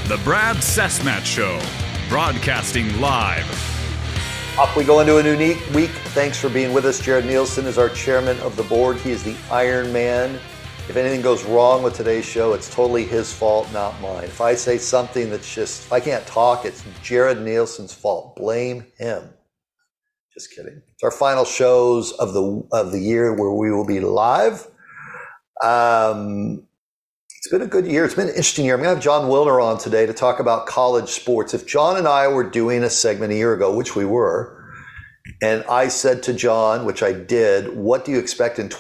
The Brad Cessmat Show, broadcasting live. Up we go into a new week. Thanks for being with us. Jared Nielsen is our chairman of the board. He is the Iron Man. If anything goes wrong with today's show, it's totally his fault, not mine. If I say something that's just, if I can't talk, it's Jared Nielsen's fault. Blame him. Just kidding. It's our final shows of the year where we will be live. It's been a good year. It's been an interesting year. I'm going to have John Wilner on today to talk about college sports. If John and I were doing a segment a year ago, which we were, and I said to John, which I did, what do you expect in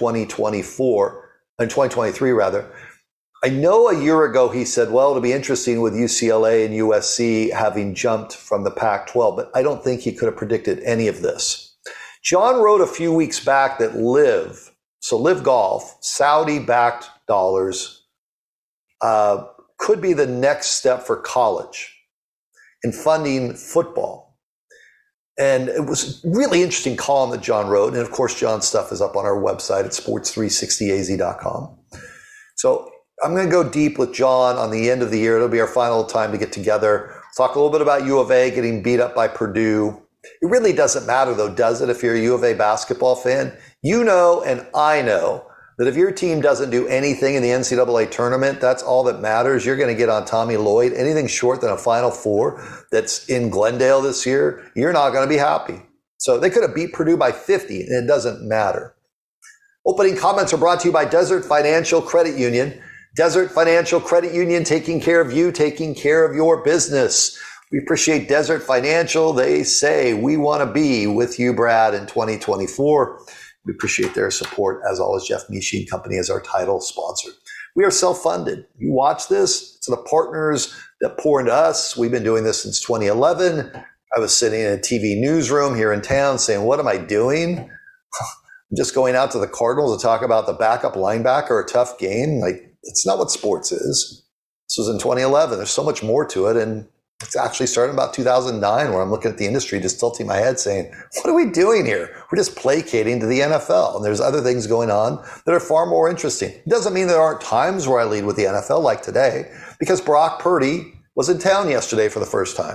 2023 rather? I know a year ago he said, well, it'll be interesting with UCLA and USC having jumped from the Pac-12, but I don't think he could have predicted any of this. John wrote a few weeks back that LIV Golf, Saudi-backed dollars, could be the next step for college in funding football. And it was a really interesting column that John wrote. And of course, John's stuff is up on our website at sports360az.com. So I'm going to go deep with John on the end of the year. It'll be our final time to get together. Talk a little bit about U of A getting beat up by Purdue. It really doesn't matter though, does it? If you're a U of A basketball fan, you know, and I know that if your team doesn't do anything in the NCAA tournament, that's all that matters. You're going to get on Tommy Lloyd. Anything short than a Final Four that's in Glendale this year, you're not going to be happy. So they could have beat Purdue by 50, and it doesn't matter. Opening comments are brought to you by Desert Financial Credit Union. Desert Financial Credit Union, taking care of you, taking care of your business. We appreciate Desert Financial. They say we want to be with you, Brad, in 2024. We appreciate their support. As always, Jeff Mishine Company is our title sponsor. We are self-funded. You watch this, it's the partners that pour into us. We've been doing this since 2011. I was sitting in a TV newsroom here in town saying, what am I doing? I'm just going out to the Cardinals to talk about the backup linebacker, a tough game. Like, it's not what sports is. This was in 2011. There's so much more to it. And it's actually starting about 2009 where I'm looking at the industry, just tilting my head saying, what are we doing here? We're just placating to the NFL. And there's other things going on that are far more interesting. It doesn't mean there aren't times where I lead with the NFL like today, because Brock Purdy was in town yesterday for the first time.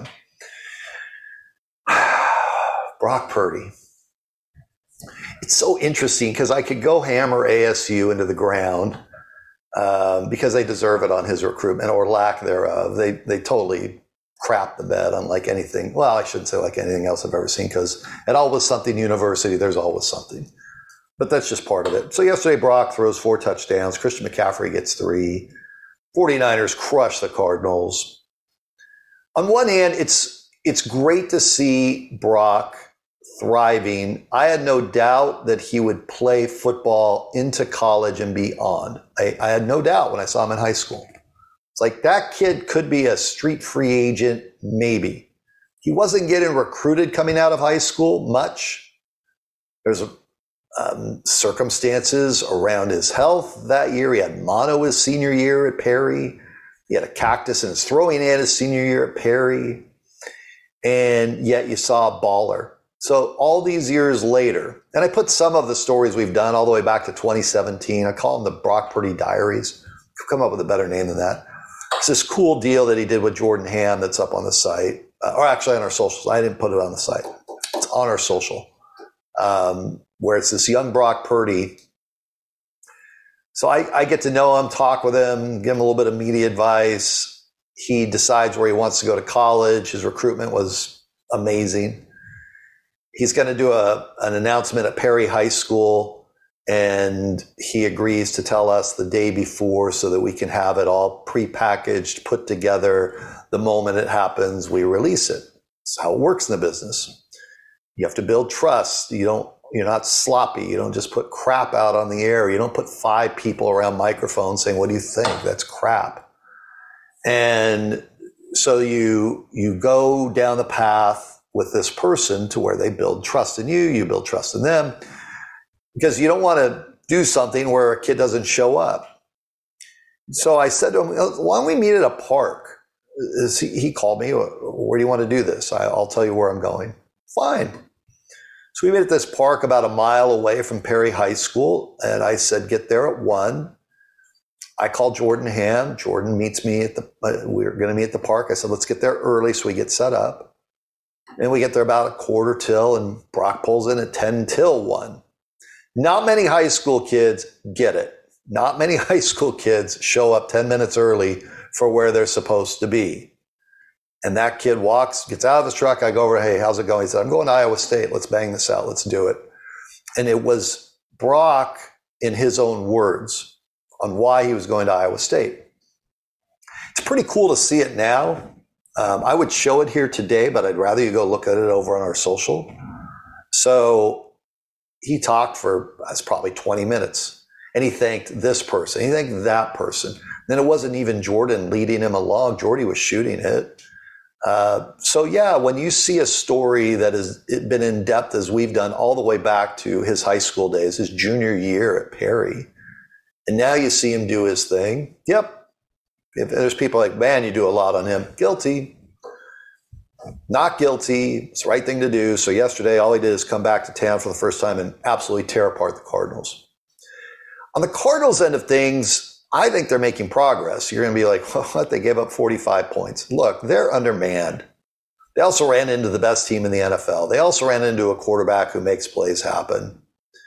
Brock Purdy. It's so interesting because I could go hammer ASU into the ground because they deserve it on his recruitment or lack thereof. They totally crap the bed unlike anything. Well, I shouldn't say like anything else I've ever seen, because at Always Something University, there's always something. But that's just part of it. So yesterday, Brock throws 4 touchdowns. Christian McCaffrey gets 3. 49ers crush the Cardinals. On one hand, it's great to see Brock thriving. I had no doubt that he would play football into college and beyond. I had no doubt when I saw him in high school. It's like that kid could be a street free agent, maybe. He wasn't getting recruited coming out of high school much. There's circumstances around his health that year. He had mono his senior year at Perry. He had a cactus in his throwing hand his senior year at Perry. And yet you saw a baller. So all these years later, and I put some of the stories we've done all the way back to 2017. I call them the Brock Purdy Diaries. Come up with a better name than that. It's this cool deal that he did with Jordan Ham that's up on the site, or actually on our socials. I didn't put it on the site. It's on our social, where it's this young Brock Purdy. So I get to know him, talk with him, give him a little bit of media advice. He decides where he wants to go to college. His recruitment was amazing. He's going to do an announcement at Perry High School, and he agrees to tell us the day before so that we can have it all prepackaged, put together. The moment it happens, we release it. That's how it works in the business. You have to build trust. You're not sloppy. You don't just put crap out on the air. You don't put 5 people around microphones saying, what do you think? That's crap. And so you go down the path with this person to where they build trust in you, you build trust in them, because you don't want to do something where a kid doesn't show up. So I said to him, why don't we meet at a park? He called me, where do you want to do this? I'll tell you where I'm going. Fine. So we met at this park about a mile away from Perry High School, and I said, get there at 1. I called Jordan Ham. Jordan meets me we were going to meet at the park. I said, let's get there early so we get set up. And we get there about a quarter till, and Brock pulls in at 10 till 1. Not many high school kids get it. Not many high school kids show up 10 minutes early for where they're supposed to be. And that kid gets out of his truck. I go over, hey, how's it going? He said, I'm going to Iowa State. Let's bang this out. Let's do it. And it was Brock, in his own words, on why he was going to Iowa State. It's pretty cool to see it now. I would show it here today, but I'd rather you go look at it over on our social. So he talked for probably 20 minutes, and he thanked this person. He thanked that person. Then it wasn't even Jordan leading him along. Jordy was shooting it. So yeah, when you see a story that has been in depth as we've done all the way back to his high school days, his junior year at Perry, and now you see him do his thing. Yep. If there's people like, man, you do a lot on him. Guilty. Not guilty. It's the right thing to do. So yesterday, all he did is come back to town for the first time and absolutely tear apart the Cardinals. On the Cardinals end of things, I think they're making progress. You're going to be like, well, what? They gave up 45 points. Look, they're undermanned. They also ran into the best team in the NFL. They also ran into a quarterback who makes plays happen.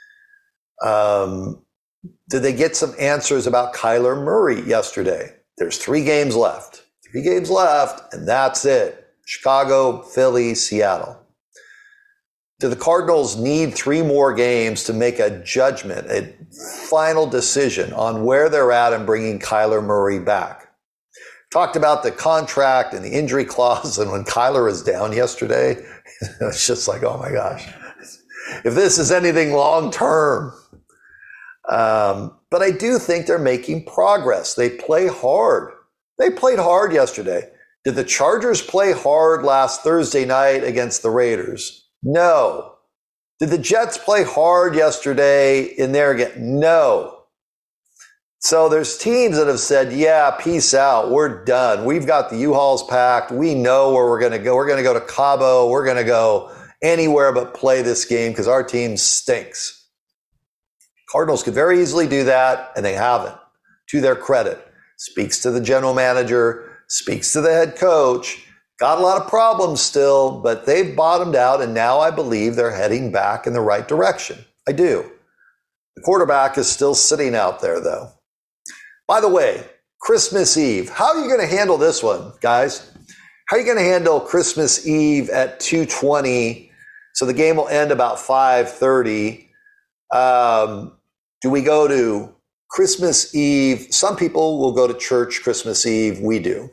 Did they get some answers about Kyler Murray yesterday? There's 3 games left. 3 games left, and that's it. Chicago, Philly, Seattle. Do the Cardinals need 3 more games to make a judgment, a final decision on where they're at in bringing Kyler Murray back? Talked about the contract and the injury clause, and when Kyler was down yesterday, it's just like, oh my gosh, if this is anything long term. But I do think they're making progress. They play hard. They played hard yesterday. Did the Chargers play hard last Thursday night against the Raiders? No. Did the Jets play hard yesterday in there again? No. So there's teams that have said, yeah, peace out. We're done. We've got the U-Hauls packed. We know where we're going to go. We're going to go to Cabo. We're going to go anywhere but play this game because our team stinks. Cardinals could very easily do that, and they haven't. To their credit. Speaks to the general manager, speaks to the head coach. Got a lot of problems still, but they've bottomed out, and now I believe they're heading back in the right direction. I do. The quarterback is still sitting out there, though. By the way, Christmas Eve. How are you going to handle this one, guys? How are you going to handle Christmas Eve at 2:20? So the game will end about 5:30. Do we go to Christmas Eve? Some people will go to church Christmas Eve. We do.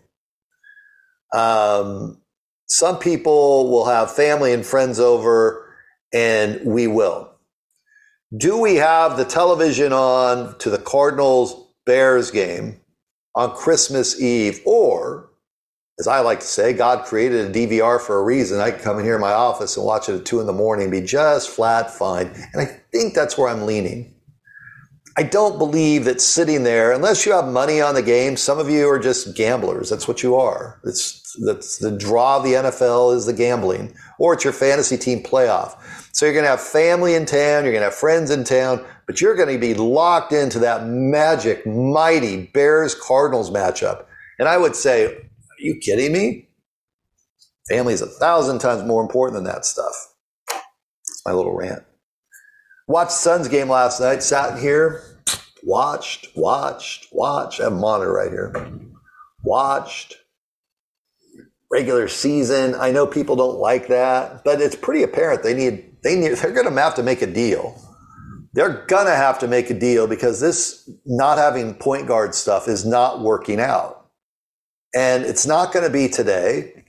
Some people will have family and friends over, and we will. Do we have the television on to the Cardinals-Bears game on Christmas Eve? Or, as I like to say, God created a DVR for a reason. I can come in here in my office and watch it at 2 a.m. and be just flat fine. And I think that's where I'm leaning. I don't believe that sitting there, unless you have money on the game, some of you are just gamblers. That's what you are. That's the draw of the NFL is the gambling, or it's your fantasy team playoff. So you're going to have family in town, you're going to have friends in town, but you're going to be locked into that magic, mighty Bears-Cardinals matchup. And I would say, are you kidding me? Family is 1,000 times more important than that stuff. That's my little rant. Watched Suns game last night, sat in here, watched. I have a monitor right here. Watched. Regular season. I know people don't like that, but it's pretty apparent they're going to have to make a deal. They're going to have to make a deal because this not having point guard stuff is not working out. And it's not going to be today.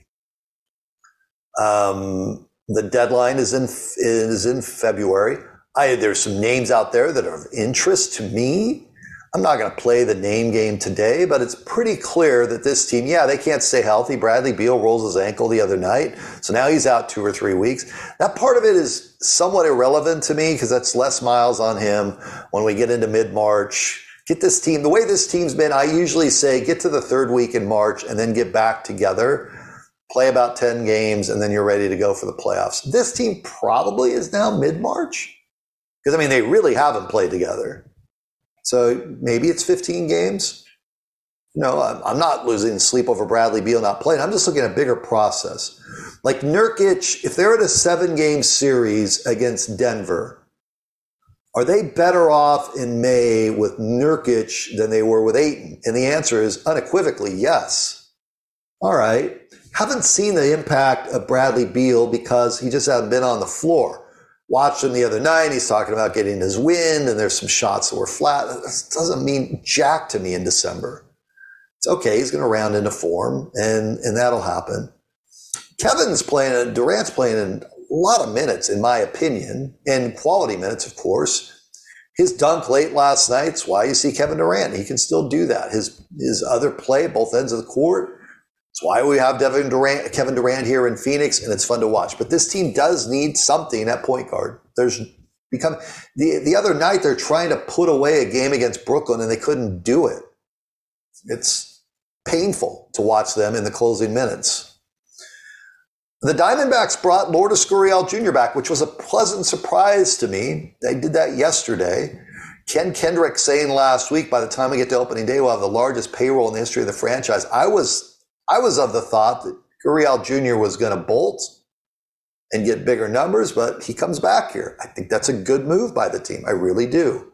The deadline is in February. There's some names out there that are of interest to me. I'm not going to play the name game today, but it's pretty clear that this team, they can't stay healthy. Bradley Beal rolls his ankle the other night, so now he's out 2 or 3 weeks. That part of it is somewhat irrelevant to me because that's less miles on him when we get into mid-March. Get this team, the way this team's been, I usually say get to the 3rd week in March and then get back together, play about 10 games, and then you're ready to go for the playoffs. This team probably is now mid-March because, they really haven't played together. So maybe it's 15 games. No, I'm not losing sleep over Bradley Beal not playing. I'm just looking at a bigger process. Like Nurkic, if they're in a 7-game series against Denver, are they better off in May with Nurkic than they were with Ayton? And the answer is unequivocally yes. All right. Haven't seen the impact of Bradley Beal because he just hasn't been on the floor. Watched him the other night. He's talking about getting his wind, and there's some shots that were flat. That doesn't mean jack to me in December. It's okay. He's going to round into form, and that'll happen. Kevin's playing, Durant's playing in a lot of minutes, in my opinion, and quality minutes, of course. His dunk late last night's why you see Kevin Durant. He can still do that. His other play, both ends of the court, it's why we have Kevin Durant here in Phoenix, and it's fun to watch. But this team does need something at point guard. The other night they're trying to put away a game against Brooklyn, and they couldn't do it. It's painful to watch them in the closing minutes. The Diamondbacks brought Lourdes Gurriel Jr. back, which was a pleasant surprise to me. They did that yesterday. Ken Kendrick saying last week, by the time we get to opening day, we'll have the largest payroll in the history of the franchise. I was of the thought that Gurriel Jr. was going to bolt and get bigger numbers, but he comes back here. I think that's a good move by the team. I really do.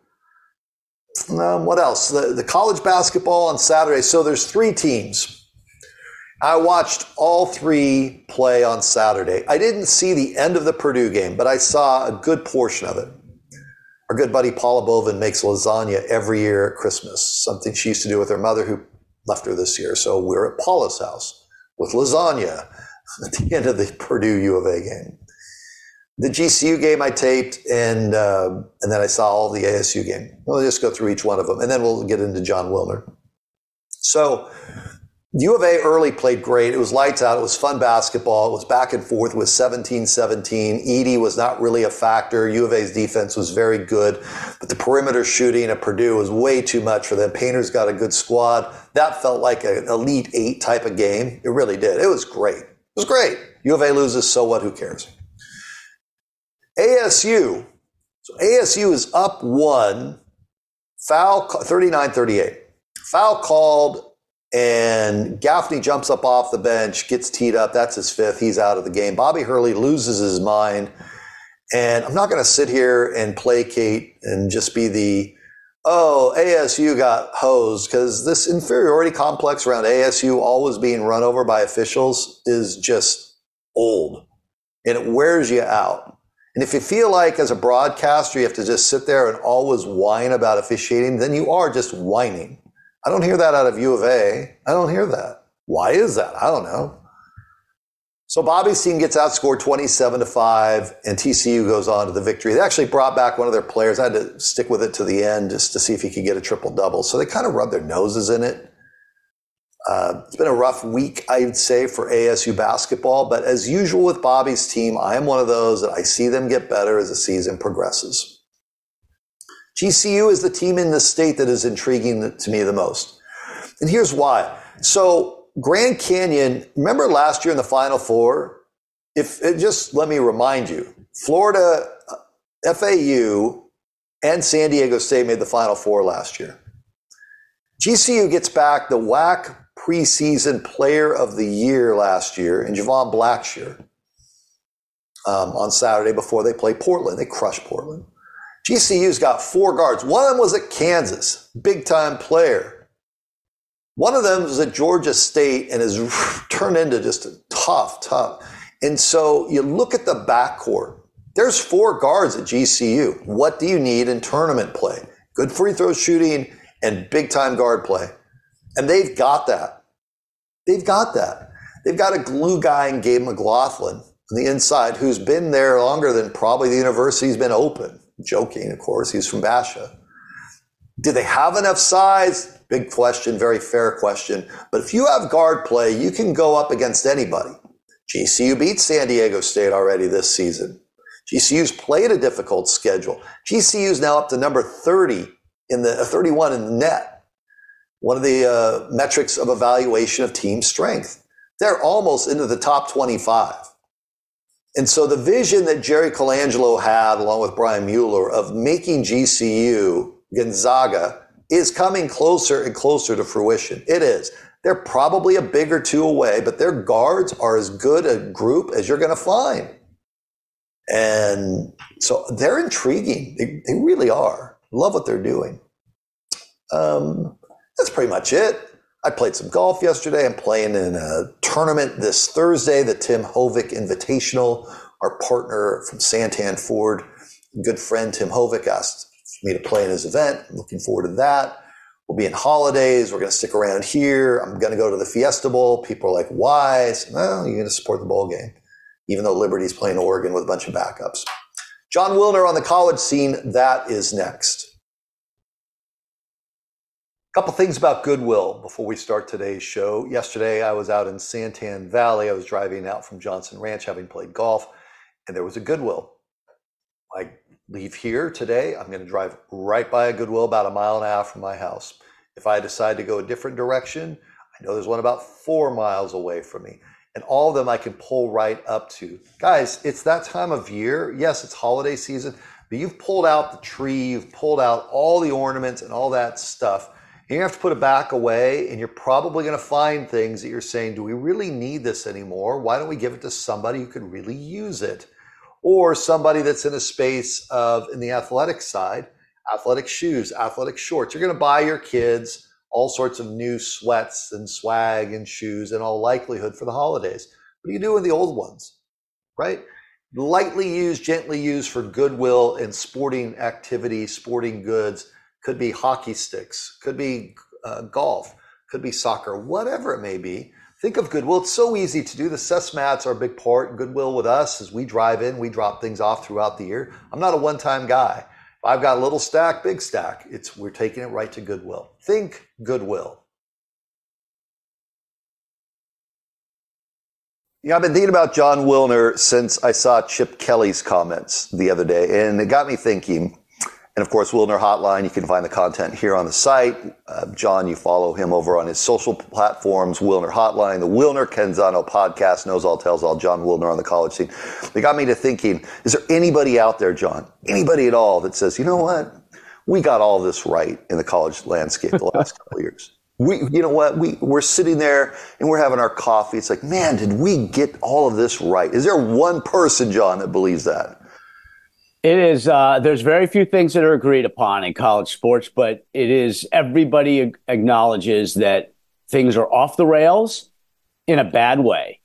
What else? The college basketball on Saturday. So there's 3 teams. I watched all 3 play on Saturday. I didn't see the end of the Purdue game, but I saw a good portion of it. Our good buddy Paula Bovin makes lasagna every year at Christmas, something she used to do with her mother who left her this year. So we're at Paula's house with lasagna at the end of the Purdue U of A game. The GCU game I taped, and then I saw all the ASU game. We'll just go through each one of them, and then we'll get into John Wilner. So U of A early played great. It was lights out. It was fun basketball. It was back and forth. It was 17-17. Edey was not really a factor. U of A's defense was very good, but the perimeter shooting at Purdue was way too much for them. Painter's got a good squad. That felt like an Elite 8 type of game. It really did. It was great. It was great. U of A loses, so what? Who cares? ASU. So ASU is up 1, foul 39-38. Foul called, and Gaffney jumps up off the bench, gets teed up. That's his 5th. He's out of the game. Bobby Hurley loses his mind. And I'm not going to sit here and placate and just be ASU got hosed, because this inferiority complex around ASU always being run over by officials is just old. And it wears you out. And if you feel like as a broadcaster you have to just sit there and always whine about officiating, then you are just whining. I don't hear that out of U of A. I don't hear that. Why is that? I don't know. So Bobby's team gets outscored 27-5, and TCU goes on to the victory. They actually brought back one of their players. I had to stick with it to the end just to see if he could get a triple-double. So they kind of rubbed their noses in it. It's been a rough week, I'd say, for ASU basketball. But as usual with Bobby's team, I am one of those that I see them get better as the season progresses. GCU is the team in the state that is intriguing to me the most. And here's why. So Grand Canyon, remember last year in the Final Four? Just let me remind you, Florida, FAU, and San Diego State made the Final Four last year. GCU gets back the WAC preseason player of the year last year in Javon Blackshear on Saturday before they play Portland. They crushed Portland. GCU's got 4 guards. One of them was at Kansas, big-time player. One of them was at Georgia State and has turned into just a tough. And so you look at the backcourt. There's 4 guards at GCU. What do you need in tournament play? Good free throw shooting and big-time guard play. And they've got that. They've got a glue guy in Gabe McLaughlin on the inside who's been there longer than probably the university's been open. Joking, of course. He's from Basha. Do they have enough size? Big question, very fair question. But if you have guard play, you can go up against anybody. GCU beat San Diego State already this season. GCU's played a difficult schedule. GCU's now up to number 30 in the 31 in the net. One of the metrics of evaluation of team strength. They're almost into the top 25. And so the vision that Jerry Colangelo had, along with Brian Mueller, of making GCU Gonzaga is coming closer and closer to fruition. It is. They're probably a big or two away, but their guards are as good a group as you're going to find. And so they're intriguing. They really are. Love what they're doing. That's pretty much it. I played some golf yesterday. I'm playing in a tournament this Thursday, the Tim Hovick Invitational. Our partner from Santan Ford, good friend Tim Hovick, asked me to play in his event. I'm looking forward to that. We'll be in holidays. We're going to stick around here. I'm going to go to the Fiesta Bowl. People are like, why? I said, well, you're going to support the bowl game, even though Liberty's playing Oregon with a bunch of backups. Jon Wilner on the college scene. That is next. A couple things about Goodwill before we start today's show. Yesterday, I was out in Santan Valley. I was driving out from Johnson Ranch, having played golf, and there was a Goodwill. I leave here today. I'm going to drive right by a Goodwill about 1.5 miles from my house. If I decide to go a different direction, I know there's one about 4 miles away from me. And all of them I can pull right up to. Guys, it's that time of year. Yes, it's holiday season, but you've pulled out the tree, you've pulled out all the ornaments and all that stuff. And you have to put it back away, and you're probably going to find things that you're saying, do we really need this anymore? Why don't we give it to somebody who could really use it? Or somebody that's in a space of, in the athletic side, athletic shoes, athletic shorts. You're going to buy your kids all sorts of new sweats and swag and shoes in all likelihood for the holidays. What do you do with the old ones, right? Lightly used, gently used for goodwill and sporting activity, sporting goods. Could be hockey sticks, could be golf, could be soccer, whatever it may be. Think of Goodwill. It's so easy to do. The cesmats are a big part in Goodwill with us. As we drive in, we drop things off throughout the year. I'm not a one-time guy. If I've got a little stack, big stack, we're taking it right to Goodwill. Think Goodwill. Yeah, I've been thinking about Jon Wilner since I saw Chip Kelly's comments the other day, and it got me thinking. And of course, Wilner Hotline, you can find the content here on the site. John, you follow him over on his social platforms, Wilner Hotline, the Wilner Canzano podcast, Knows All, Tells All, Jon Wilner on the college scene. They got me to thinking, is there anybody out there, John, anybody at all that says, you know what, we got all this right in the college landscape the last couple of years. You know what, we're sitting there and we're having our coffee. It's like, man, did we get all of this right? Is there one person, John, that believes that? It is. There's very few things that are agreed upon in college sports, but it is everybody acknowledges that things are off the rails in a bad way.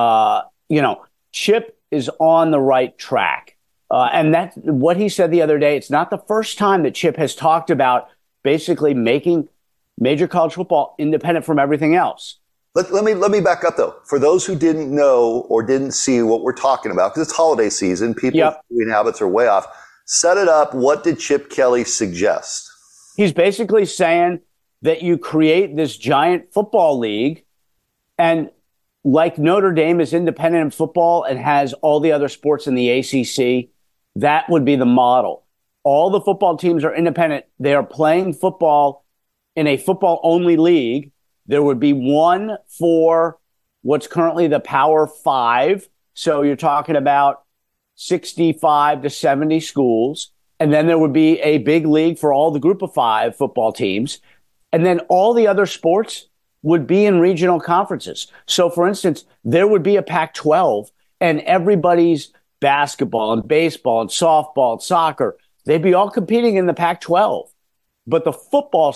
Chip is on the right track. And that's what he said the other day. It's not the first time that Chip has talked about basically making major college football independent from everything else. Let me back up, though. For those who didn't know or didn't see what we're talking about, because it's holiday season, people's viewing habits are way off. Set it up. What did Chip Kelly suggest? He's basically saying that you create this giant football league, and like Notre Dame is independent in football and has all the other sports in the ACC, that would be the model. All the football teams are independent. They are playing football in a football-only league. There would be one for what's currently the Power 5. So you're talking about 65 to 70 schools. And then there would be a big league for all the Group of 5 football teams. And then all the other sports would be in regional conferences. So, for instance, there would be a Pac-12 and everybody's basketball and baseball and softball and soccer, they'd be all competing in the Pac-12. But the football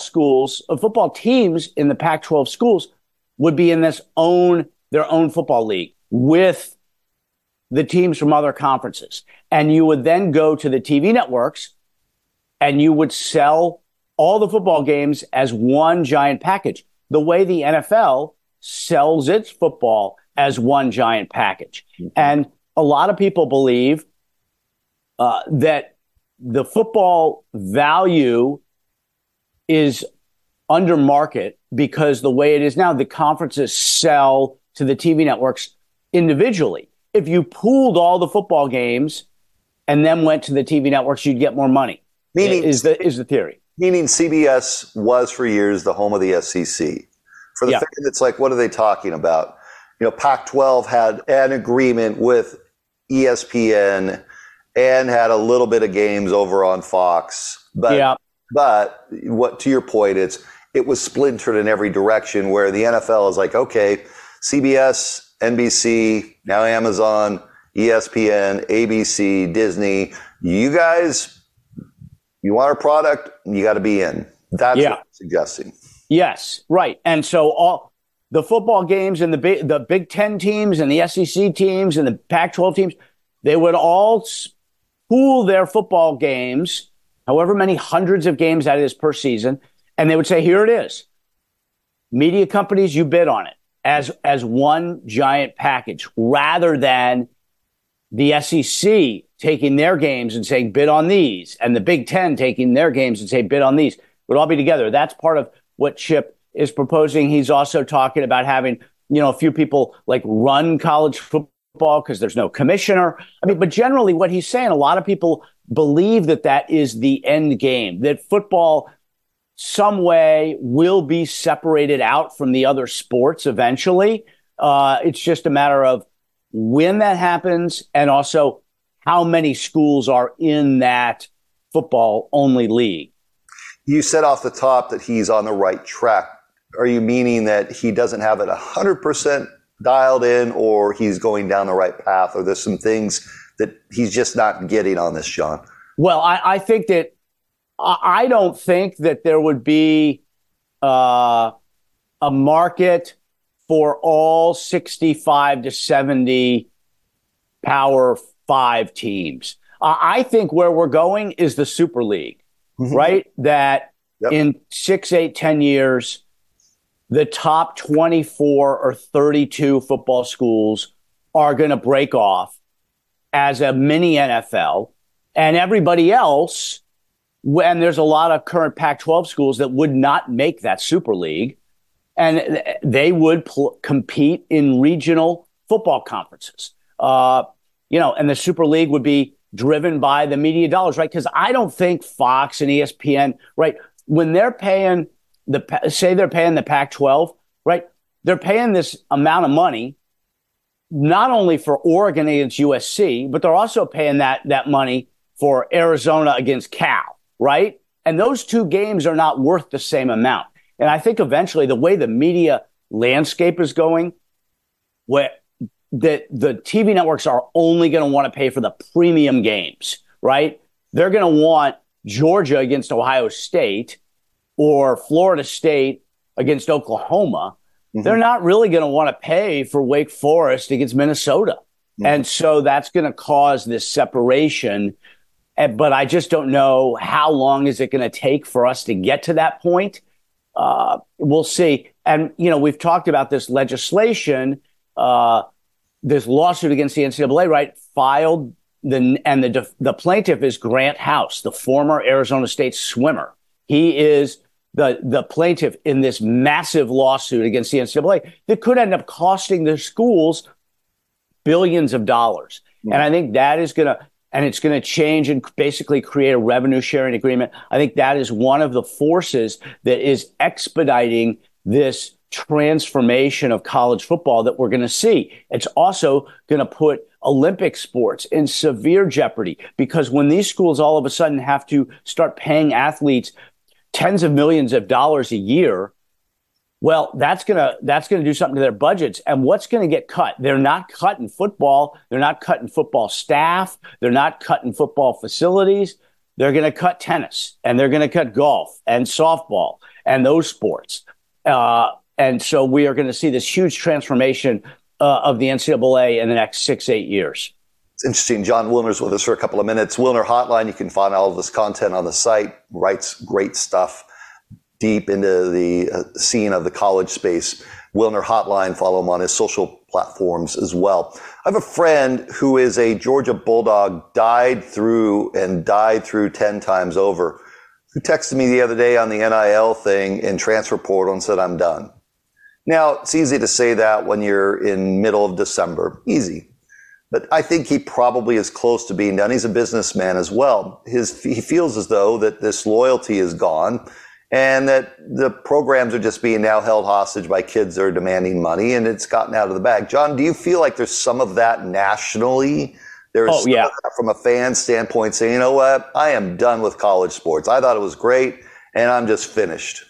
teams in the Pac-12 schools would be in their own football league with the teams from other conferences. And you would then go to the TV networks and you would sell all the football games as one giant package, the way the NFL sells its football as one giant package. Mm-hmm. And a lot of people believe that the football value is under market because the way it is now, the conferences sell to the TV networks individually. If you pooled all the football games and then went to the TV networks, you'd get more money. Meaning is the theory. Meaning CBS was for years the home of the SEC. For the fan that's like, what are they talking about? You know, Pac-12 had an agreement with ESPN and had a little bit of games over on Fox, but But what, to your point, it was splintered in every direction, where the NFL is like, okay, CBS, NBC, now Amazon, ESPN, ABC, Disney, you guys, you want our product, you got to be in. That's what I'm suggesting. Yes, right. And so all the football games and the Big Ten teams and the SEC teams and the Pac-12 teams, they would all pool their football games, however many hundreds of games that is per season, and they would say, here it is. Media companies, you bid on it as one giant package, rather than the SEC taking their games and saying bid on these, and the Big Ten taking their games and say bid on these. It would all be together. That's part of what Chip is proposing. He's also talking about having, a few people like run college football because there's no commissioner. I mean, but generally what he's saying, a lot of people believe that is the end game, that football some way will be separated out from the other sports eventually. It's just a matter of when that happens, and also how many schools are in that football only league. You said off the top that he's on the right track. Are you meaning that he doesn't have it 100% dialed in, or he's going down the right path, or there's some things that he's just not getting on this, John? Well, I think that I don't think that there would be a market for all 65 to 70 Power 5 teams. I think where we're going is the Super League, right? That in 6, 8, 10 years, the top 24 or 32 football schools are going to break off as a mini NFL, and everybody else, and there's a lot of current Pac-12 schools that would not make that Super League, and they would compete in regional football conferences. And the Super League would be driven by the media dollars, right? Because I don't think Fox and ESPN, right, when they're paying they're paying the Pac-12, right, they're paying this amount of money not only for Oregon against USC, but they're also paying that money for Arizona against Cal, right? And those two games are not worth the same amount. And I think eventually the way the media landscape is going, where the TV networks are only going to want to pay for the premium games, right? They're going to want Georgia against Ohio State or Florida State against Oklahoma. They're not really going to want to pay for Wake Forest against Minnesota. And so that's going to cause this separation. But I just don't know how long is it going to take for us to get to that point. We'll see. And, we've talked about this legislation, this lawsuit against the NCAA, right, filed, the plaintiff is Grant House, the former Arizona State swimmer. He is the plaintiff in this massive lawsuit against the NCAA that could end up costing the schools billions of dollars. And I think that is it's going to change and basically create a revenue sharing agreement. I think that is one of the forces that is expediting this transformation of college football that we're going to see. It's also going to put Olympic sports in severe jeopardy, because when these schools all of a sudden have to start paying athletes tens of millions of dollars a year, well, that's going to do something to their budgets. And what's going to get cut? They're not cutting football. They're not cutting football staff. They're not cutting football facilities. They're going to cut tennis, and they're going to cut golf and softball and those sports. And so we are going to see this huge transformation of the NCAA in the next 6, 8 years. It's interesting. Jon Wilner's with us for a couple of minutes. Wilner Hotline, you can find all of this content on the site, writes great stuff deep into the scene of the college space. Wilner Hotline, follow him on his social platforms as well. I have a friend who is a Georgia Bulldog, died through 10 times over, who texted me the other day on the NIL thing in transfer portal and said, I'm done. Now, it's easy to say that when you're in middle of December. Easy. But I think he probably is close to being done. He's a businessman as well. He feels as though that this loyalty is gone and that the programs are just being now held hostage by kids that are demanding money, and it's gotten out of the bag. John, do you feel like there's some of that nationally There is from a fan standpoint saying, you know what, I am done with college sports. I thought it was great, and I'm just finished.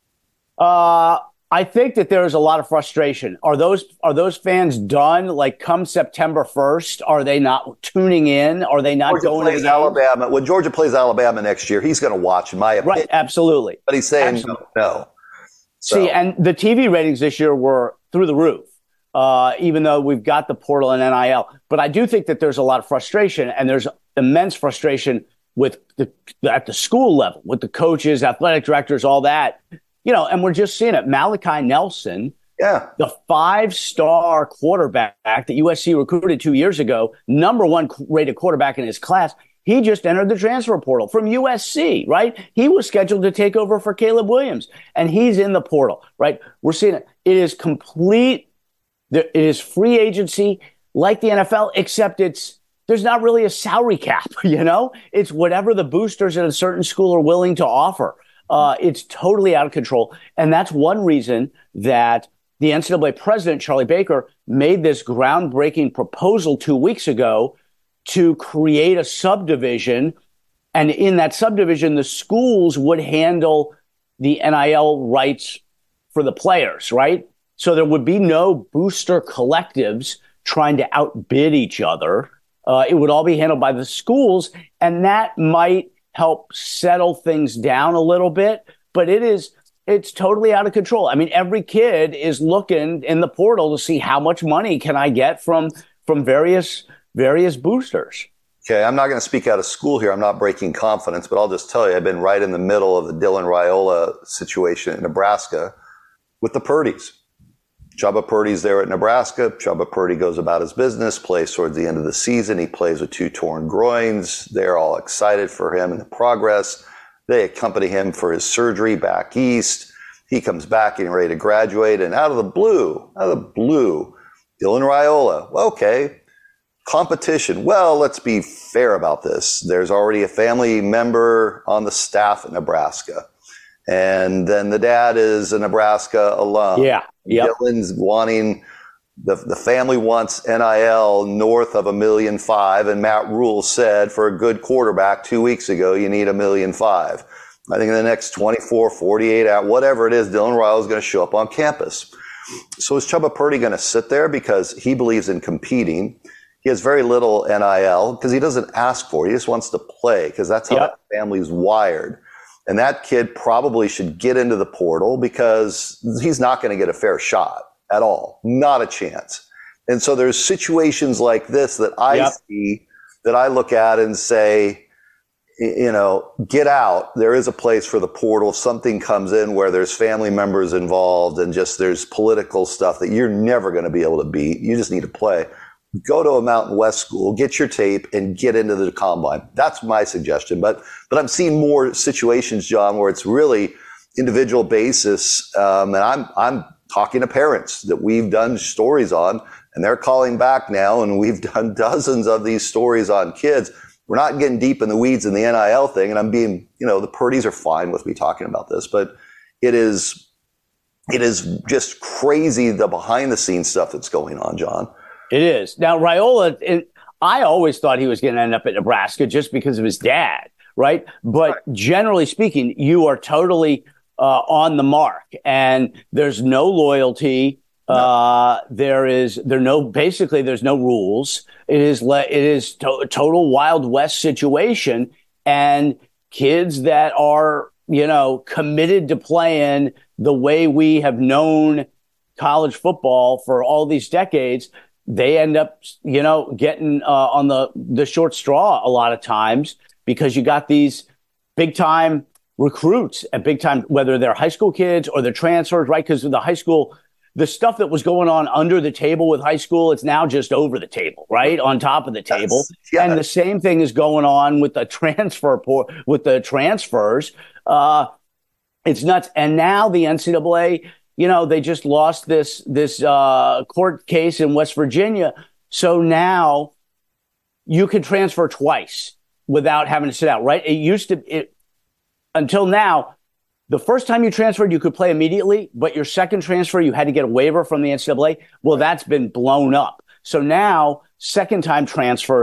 I think that there is a lot of frustration. Are those fans done? Like come September 1st, are they not tuning in? Are they not going to the game? Alabama. When Georgia plays Alabama next year, he's going to watch, in my opinion. Right, absolutely. But he's saying no. So. See, and the TV ratings this year were through the roof, even though we've got the portal and NIL. But I do think that there's a lot of frustration, and there's immense frustration with at the school level, with the coaches, athletic directors, all that. And we're just seeing it. Malachi Nelson, the 5-star quarterback that USC recruited 2 years ago, number one rated quarterback in his class, he just entered the transfer portal from USC, right? He was scheduled to take over for Caleb Williams, and he's in the portal, right? We're seeing it. It is complete. It is free agency like the NFL, except there's not really a salary cap, It's whatever the boosters at a certain school are willing to offer. It's totally out of control. And that's one reason that the NCAA president, Charlie Baker, made this groundbreaking proposal 2 weeks ago to create a subdivision. And in that subdivision, the schools would handle the NIL rights for the players, right? So there would be no booster collectives trying to outbid each other. It would all be handled by the schools, and that might help settle things down a little bit, but it's totally out of control. I mean, every kid is looking in the portal to see how much money can I get from various boosters. Okay, I'm not going to speak out of school here. I'm not breaking confidence, but I'll just tell you, I've been right in the middle of the Dylan Raiola situation in Nebraska with the Purdy's. Chubba Purdy's there at Nebraska. Chubba Purdy goes about his business, plays towards the end of the season. He plays with 2 torn groins. They're all excited for him and the progress. They accompany him for his surgery back east. He comes back getting ready to graduate, and out of the blue, Dylan Raiola. Okay, competition. Well, let's be fair about this. There's already a family member on the staff at Nebraska. And then the dad is a Nebraska alum. Yeah. Yep. Dylan's wanting, the family wants NIL north of $1.5 million. And Matt Rule said for a good quarterback 2 weeks ago, you need $1.5 million. I think in the next 24, 48 hours, whatever it is, Dylan Raiola is going to show up on campus. So is Chubba Purdy going to sit there because he believes in competing? He has very little NIL because he doesn't ask for it. He just wants to play because that's how that family's wired. And that kid probably should get into the portal because he's not going to get a fair shot at all. Not a chance. And so there's situations like this that I see, that I look at and say, get out. There is a place for the portal. If something comes in where there's family members involved and just there's political stuff that you're never going to be able to beat. You just need to play. Go to a Mountain West school, get your tape, and get into the combine. That's my suggestion. But I'm seeing more situations, John, where it's really individual basis. And I'm talking to parents that we've done stories on, and they're calling back now, and we've done dozens of these stories on kids. We're not getting deep in the weeds in the NIL thing, and I'm being, the Purdy's are fine with me talking about this, but it is just crazy, the behind the scenes stuff that's going on, John. It is. Now, Raiola, I always thought he was going to end up at Nebraska just because of his dad, right? But generally speaking, you are totally on the mark, and there's no loyalty. No. There's no rules. It is total Wild West situation, and kids that are, committed to playing the way we have known college football for all these decades, they end up, getting on the short straw a lot of times because you got these big time recruits at big time, whether they're high school kids or they're transfers, right? Because the high school, the stuff that was going on under the table with high school, it's now just over the table, right? On top of the table. Yes. And the same thing is going on with the transfers. It's nuts. And now the NCAA, they just lost this court case in West Virginia. So now you can transfer twice without having to sit out, right? Until now, the first time you transferred, you could play immediately, but your second transfer, you had to get a waiver from the NCAA. Well, that's been blown up. So now second time transfers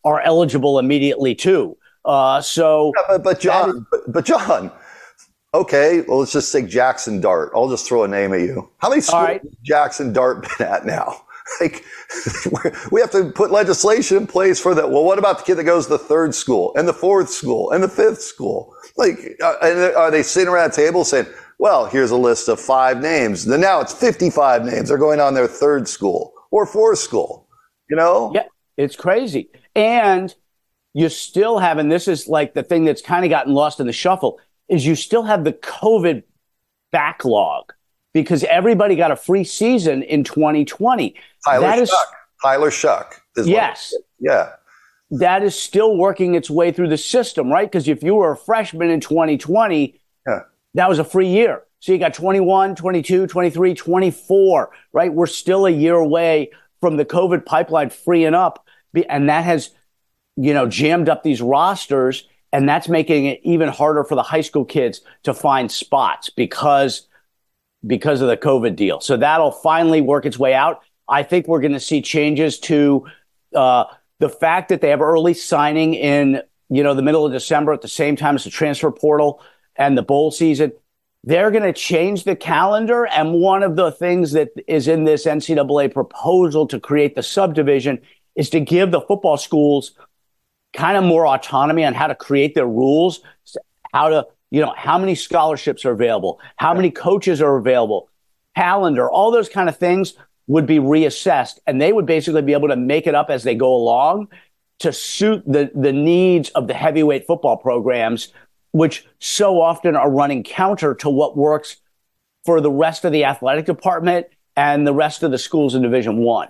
are eligible immediately too. But John, okay, well, let's just take Jackson Dart. I'll just throw a name at you. How many schools has Jackson Dart been at now? Like, we have to put legislation in place for that. Well, what about the kid that goes to the third school and the fourth school and the fifth school? Like, and are they sitting around a table saying, well, here's a list of 5 names. Then now it's 55 names. They're going on their third school or fourth school, Yeah, it's crazy. And you still have, and this is like the thing that's kind of gotten lost in the shuffle, is you still have the COVID backlog because everybody got a free season in 2020. Tyler Shuck. Yes. Yeah. That is still working its way through the system, right? Because if you were a freshman in 2020, that was a free year. So you got 21, 22, 23, 24, right? We're still a year away from the COVID pipeline freeing up. And that has, jammed up these rosters. And that's making it even harder for the high school kids to find spots because of the COVID deal. So that'll finally work its way out. I think we're going to see changes to the fact that they have early signing in, the middle of December at the same time as the transfer portal and the bowl season. They're going to change the calendar. And one of the things that is in this NCAA proposal to create the subdivision is to give the football schools kind of more autonomy on how to create their rules, how to, how many scholarships are available, how many coaches are available, calendar, all those kind of things would be reassessed. And they would basically be able to make it up as they go along to suit the needs of the heavyweight football programs, which so often are running counter to what works for the rest of the athletic department and the rest of the schools in Division I.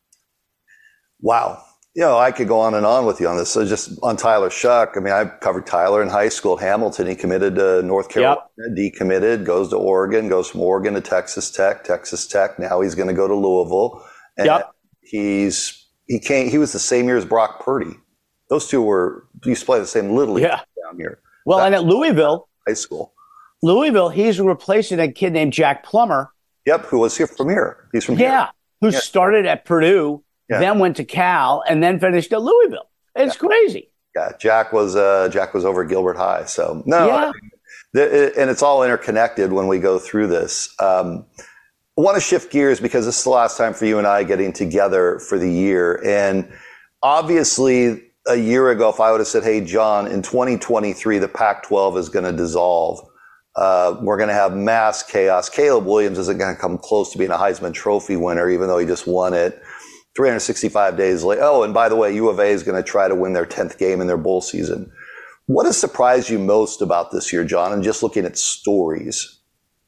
Wow. I could go on and on with you on this. So just on Tyler Shuck, I mean, I covered Tyler in high school at Hamilton. He committed to North Carolina, decommitted, goes to Oregon, goes from Oregon to Texas Tech. Now he's going to go to Louisville. And he was the same year as Brock Purdy. Those two used to play the same Little League down here. Well, and at Louisville, high school, he's replacing a kid named Jack Plummer. Yep, who was here from here. He's from here. Who started at Purdue, then went to Cal, and then finished at Louisville. It's crazy. Yeah, Jack was over at Gilbert High. So and it's all interconnected when we go through this. I want to shift gears because this is the last time for you and I getting together for the year, and obviously, a year ago, if I would have said, hey, John, in 2023, the Pac-12 is going to dissolve. We're going to have mass chaos. Caleb Williams isn't going to come close to being a Heisman Trophy winner, even though he just won it 365 days later. Oh, and by the way, U of A is going to try to win their 10th game in their bowl season. What has surprised you most about this year, John, and just looking at stories?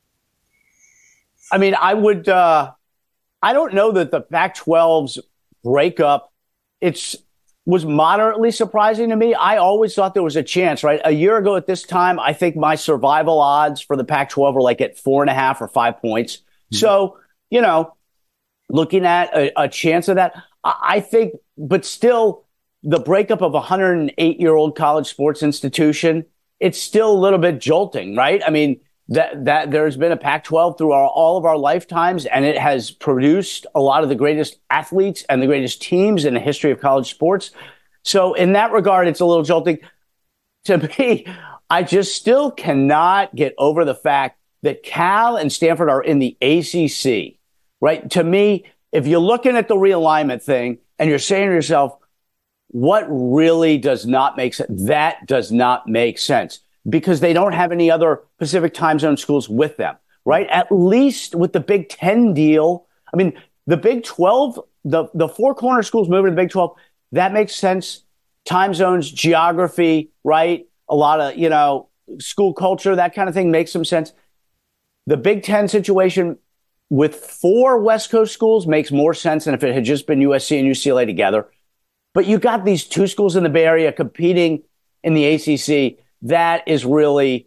I mean, I don't know that the Pac-12's breakup, was moderately surprising to me. I always thought there was a chance, right? A year ago at this time, I think my survival odds for the Pac-12 were like at 4.5 or 5 points. Mm-hmm. So, looking at a chance of that, I think, but still the breakup of a 108-year-old college sports institution, it's still a little bit jolting, right? I mean, that there's been a Pac-12 through all of our lifetimes, and it has produced a lot of the greatest athletes and the greatest teams in the history of college sports. So in that regard, it's a little jolting. To me, I just still cannot get over the fact that Cal and Stanford are in the ACC, right? To me, if you're looking at the realignment thing and you're saying to yourself, what really does not make sense? That does not make sense. Because they don't have any other Pacific time zone schools with them, right? At least with the Big Ten deal. I mean, the Big 12, the four corner schools moving to the Big 12, that makes sense. Time zones, geography, right? A lot of, school culture, that kind of thing makes some sense. The Big Ten situation with 4 West Coast schools makes more sense than if it had just been USC and UCLA together. But you got these 2 schools in the Bay Area competing in the ACC. That is really,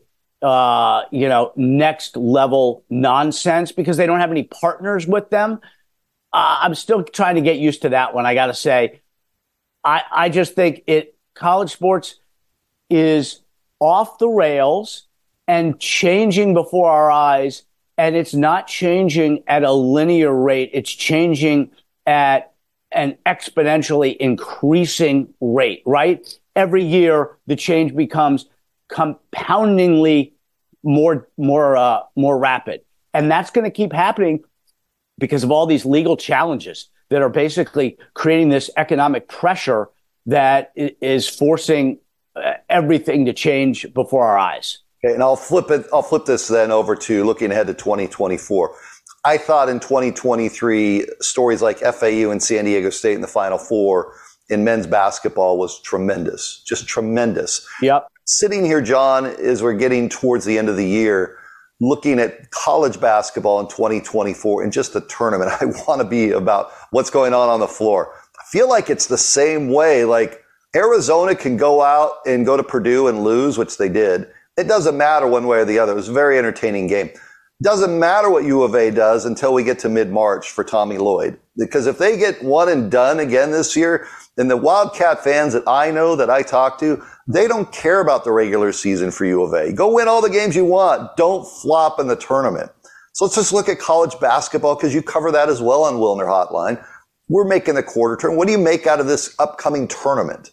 next level nonsense because they don't have any partners with them. I'm still trying to get used to that one. I got to say, I just think college sports is off the rails and changing before our eyes. And it's not changing at a linear rate. It's changing at an exponentially increasing rate, right? Every year, the change becomes compoundingly more rapid. And that's going to keep happening because of all these legal challenges that are basically creating this economic pressure that is forcing everything to change before our eyes. Okay, and I'll flip this then over to looking ahead to 2024. I thought in 2023, stories like FAU and San Diego State in the Final Four in men's basketball was tremendous, just tremendous. Yep. Sitting here, John, as we're getting towards the end of the year, looking at college basketball in 2024 and just the tournament, I want to be about what's going on the floor. I feel like it's the same way. Like Arizona can go out and go to Purdue and lose, which they did. It doesn't matter one way or the other. It was a very entertaining game. Doesn't matter what U of A does until we get to mid-March for Tommy Lloyd. Because if they get one and done again this year, then the Wildcat fans that I know, that I talk to, they don't care about the regular season for U of A. Go win all the games you want. Don't flop in the tournament. So let's just look at college basketball because you cover that as well on Wilner Hotline. We're making the quarter turn. What do you make out of this upcoming tournament?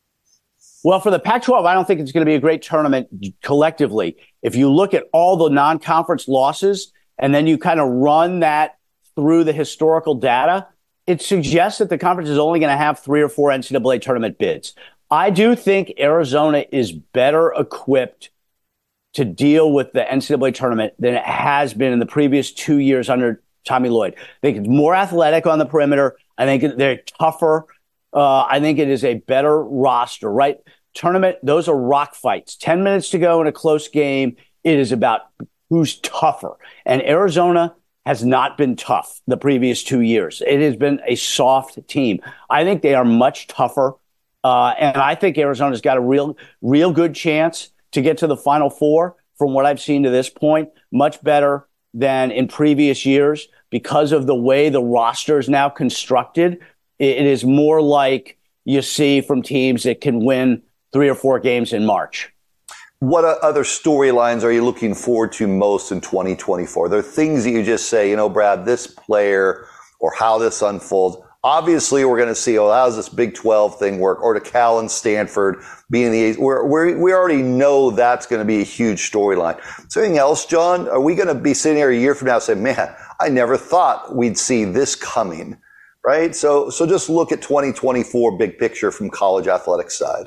Well, for the Pac-12, I don't think it's going to be a great tournament collectively. If you look at all the non-conference losses and then you kind of run that through the historical data, it suggests that the conference is only going to have 3 or 4 NCAA tournament bids. I do think Arizona is better equipped to deal with the NCAA tournament than it has been in the previous 2 years under Tommy Lloyd. I think it's more athletic on the perimeter. I think they're tougher. I think it is a better roster, right? Tournament, those are rock fights. 10 minutes to go in a close game. It is about who's tougher. And Arizona has not been tough the previous 2 years. It has been a soft team. I think they are much tougher. And I think Arizona's got a real good chance to get to the Final Four from what I've seen to this point. Much better than in previous years because of the way the roster is now constructed. It is more like you see from teams that can win 3 or 4 games in March. What other storylines are you looking forward to most in 2024? There are things that you just say, Brad, this player or how this unfolds. Obviously, we're going to see, how does this Big 12 thing work? Or to Cal and Stanford being the we already know that's going to be a huge storyline. Is there anything else, John? Are we going to be sitting here a year from now saying, man, I never thought we'd see this coming, right? So just look at 2024 big picture from college athletics side.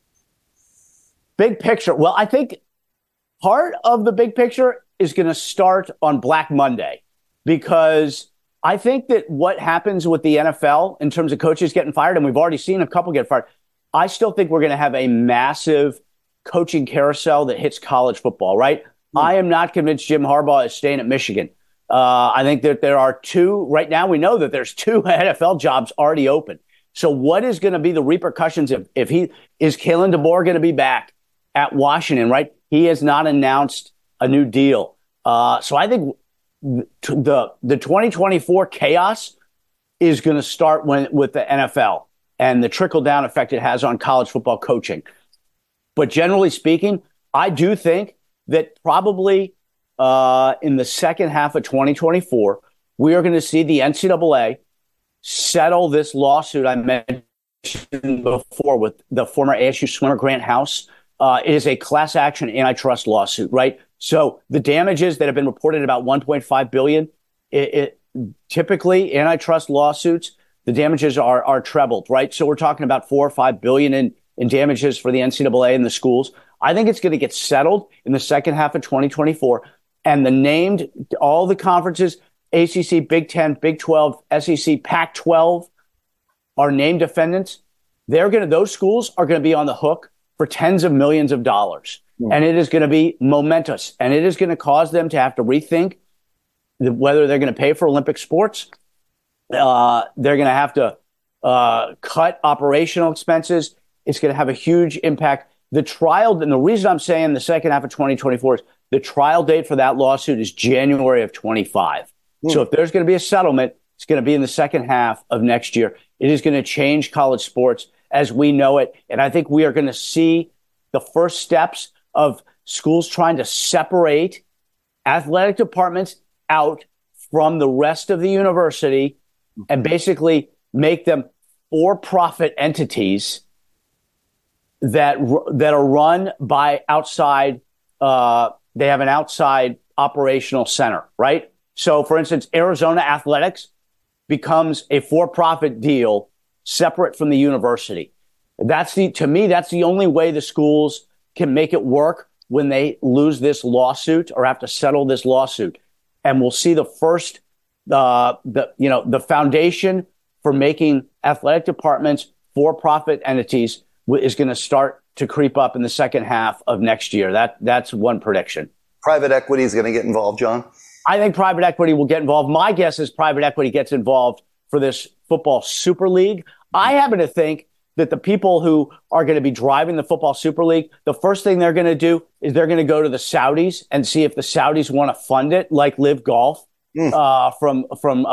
Big picture. Well, I think part of the big picture is going to start on Black Monday because I think that what happens with the NFL in terms of coaches getting fired, and we've already seen a couple get fired, I still think we're going to have a massive coaching carousel that hits college football, right? I am not convinced Jim Harbaugh is staying at Michigan. I think that there are 2, right now we know that there's 2 NFL jobs already open. So what is going to be the repercussions if Kalen DeBoer going to be back at Washington, right? He has not announced a new deal. So I think the 2024 chaos is going to start with the NFL and the trickle-down effect it has on college football coaching. But generally speaking, I do think that probably in the second half of 2024, we are going to see the NCAA settle this lawsuit I mentioned before with the former ASU swimmer Grant House. It is a class action antitrust lawsuit, right? So the damages that have been reported about $1.5 billion, typically antitrust lawsuits, the damages are trebled, right? So we're talking about $4 or $5 billion in damages for the NCAA and the schools. I think it's going to get settled in the second half of 2024. And all the conferences, ACC, Big 10, Big 12, SEC, Pac-12 are named defendants. Those schools are going to be on the hook for tens of millions of dollars. And it is going to be momentous. And it is going to cause them to have to rethink whether they're going to pay for Olympic sports. They're going to have to cut operational expenses. It's going to have a huge impact. The trial, and the reason I'm saying the second half of 2024 is the trial date for that lawsuit is January of 25. So if there's going to be a settlement, it's going to be in the second half of next year. It is going to change college sports as we know it. And I think we are going to see the first steps of schools trying to separate athletic departments out from the rest of the university and basically make them for-profit entities that are run by outside. They have an outside operational center, right? So, for instance, Arizona Athletics becomes a for-profit deal separate from the university. To me, that's the only way the schools can make it work when they lose this lawsuit or have to settle this lawsuit. And we'll see the first, the foundation for making athletic departments for-profit entities is going to start to creep up in the second half of next year. That's one prediction. Private equity is going to get involved, John? I think private equity will get involved. My guess is private equity gets involved for this football super league. I happen to think that the people who are going to be driving the football super league, the first thing they're going to do is they're going to go to the Saudis and see if the Saudis want to fund it, like Live Golf from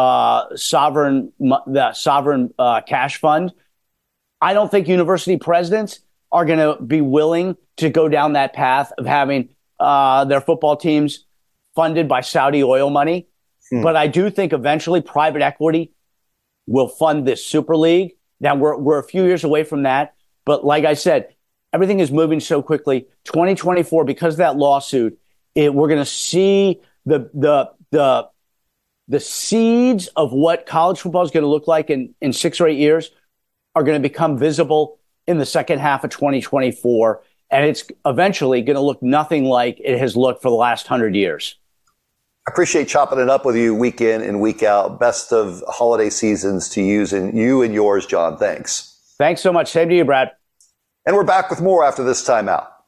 the sovereign cash fund. I don't think university presidents are going to be willing to go down that path of having their football teams funded by Saudi oil money. But I do think eventually private equity will fund this Super League. Now, we're a few years away from that. But like I said, everything is moving so quickly. 2024, because of that lawsuit, we're going to see the seeds of what college football is going to look like in 6 or 8 years are going to become visible in the second half of 2024. And it's eventually going to look nothing like it has looked for the last 100 years. I appreciate chopping it up with you week in and week out. Best of holiday seasons to you and yours, John. Thanks. Thanks so much. Same to you, Brad. And we're back with more after this timeout.